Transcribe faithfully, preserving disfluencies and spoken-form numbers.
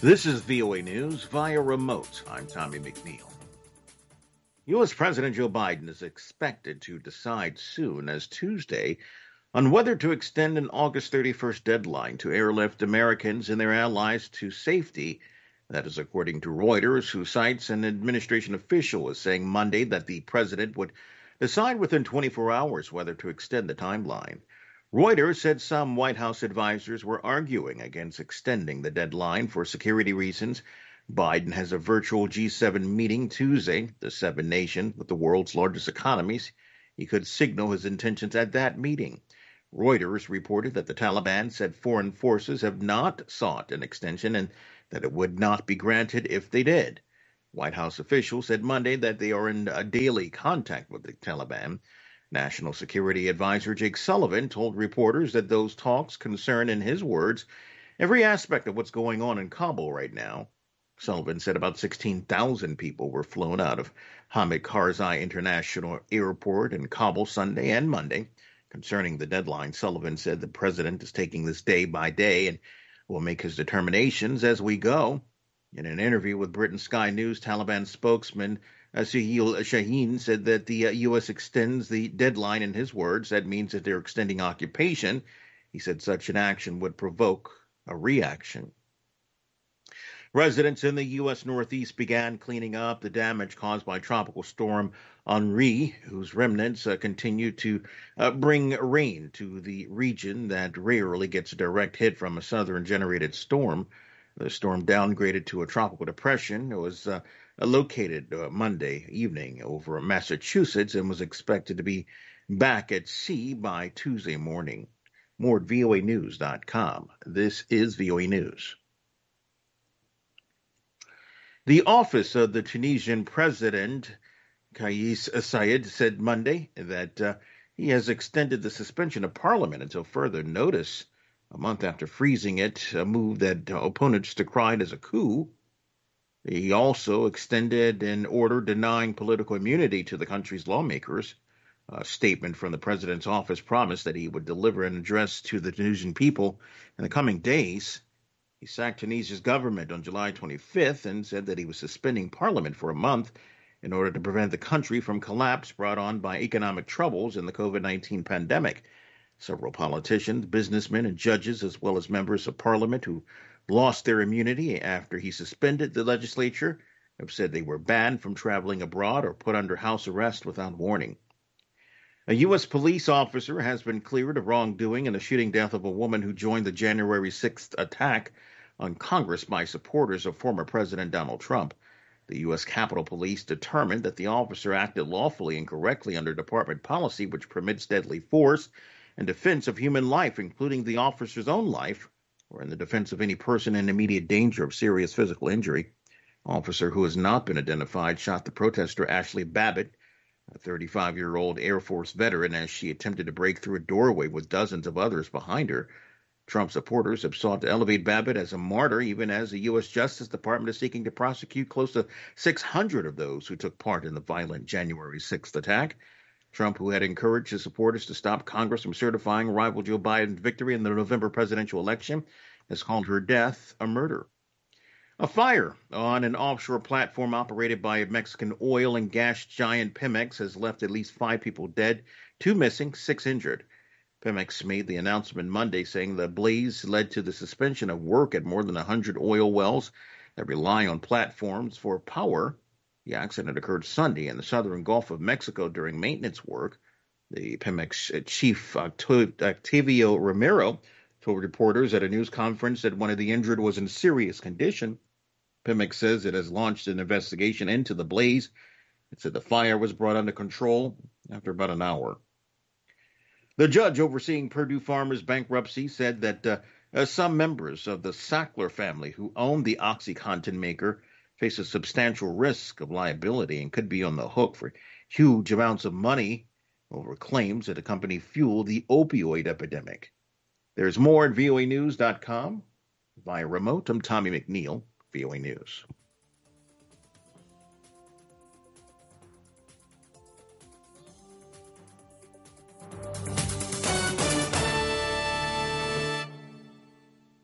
This is V O A News via remote. I'm Tommy McNeil. U S. President Joe Biden is expected to decide soon as Tuesday on whether to extend an August thirty-first deadline to airlift Americans and their allies to safety. That is according to Reuters, who cites an administration official as saying Monday that the president would decide within twenty-four hours whether to extend the timeline. Reuters said some White House advisors were arguing against extending the deadline for security reasons. Biden has a virtual G seven meeting Tuesday, the seven nations with the world's largest economies. He could signal his intentions at that meeting. Reuters reported that the Taliban said foreign forces have not sought an extension and that it would not be granted if they did. White House officials said Monday that they are in a daily contact with the Taliban. National Security Advisor Jake Sullivan told reporters that those talks concern, in his words, every aspect of what's going on in Kabul right now. Sullivan said about sixteen thousand people were flown out of Hamid Karzai International Airport in Kabul Sunday and Monday. Concerning the deadline, Sullivan said the president is taking this day by day and will make his determinations as we go. In an interview with Britain Sky News, Taliban spokesman Suhail Shaheen said that the uh, U S extends the deadline. In his words, that means that they're extending occupation. He said such an action would provoke a reaction. Residents in the U S. Northeast began cleaning up the damage caused by Tropical Storm Henri, whose remnants uh, continue to uh, bring rain to the region that rarely gets a direct hit from a southern-generated storm. The storm, downgraded to a tropical depression, was uh, located uh, Monday evening over Massachusetts and was expected to be back at sea by Tuesday morning. More at V O A news dot com. This is V O A News. The office of the Tunisian president, Kais Saied, said Monday that uh, he has extended the suspension of parliament until further notice, a month after freezing it, a move that uh, opponents decried as a coup. He also extended an order denying political immunity to the country's lawmakers. A statement from the president's office promised that he would deliver an address to the Tunisian people in the coming days. He sacked Tunisia's government on July twenty-fifth and said that he was suspending parliament for a month in order to prevent the country from collapse brought on by economic troubles and the COVID nineteen pandemic. Several politicians, businessmen, and judges, as well as members of parliament who lost their immunity after he suspended the legislature, have said they were banned from traveling abroad or put under house arrest without warning. A U S police officer has been cleared of wrongdoing in the shooting death of a woman who joined the January sixth attack on Congress by supporters of former President Donald Trump. The U S. Capitol Police determined that the officer acted lawfully and correctly under department policy, which permits deadly force in defense of human life, including the officer's own life, or in the defense of any person in immediate danger of serious physical injury. Officer who has not been identified shot the protester Ashley Babbitt, a thirty-five-year-old Air Force veteran, as she attempted to break through a doorway with dozens of others behind her. Trump supporters have sought to elevate Babbitt as a martyr, even as the U S. Justice Department is seeking to prosecute close to six hundred of those who took part in the violent January sixth attack. Trump, who had encouraged his supporters to stop Congress from certifying rival Joe Biden's victory in the November presidential election, has called her death a murder. A fire on an offshore platform operated by Mexican oil and gas giant Pemex has left at least five people dead, two missing, six injured. Pemex made the announcement Monday, saying the blaze led to the suspension of work at more than one hundred oil wells that rely on platforms for power. The accident occurred Sunday in the southern Gulf of Mexico during maintenance work. The Pemex chief, Octavio Romero, told reporters at a news conference that one of the injured was in serious condition. Pemex says it has launched an investigation into the blaze. It said the fire was brought under control after about an hour. The judge overseeing Purdue Farmers' bankruptcy said that uh, uh, some members of the Sackler family who own the OxyContin maker face a substantial risk of liability and could be on the hook for huge amounts of money over claims that the company fueled the opioid epidemic. There's more at V O A news dot com. Via remote, I'm Tommy McNeil, V O A News.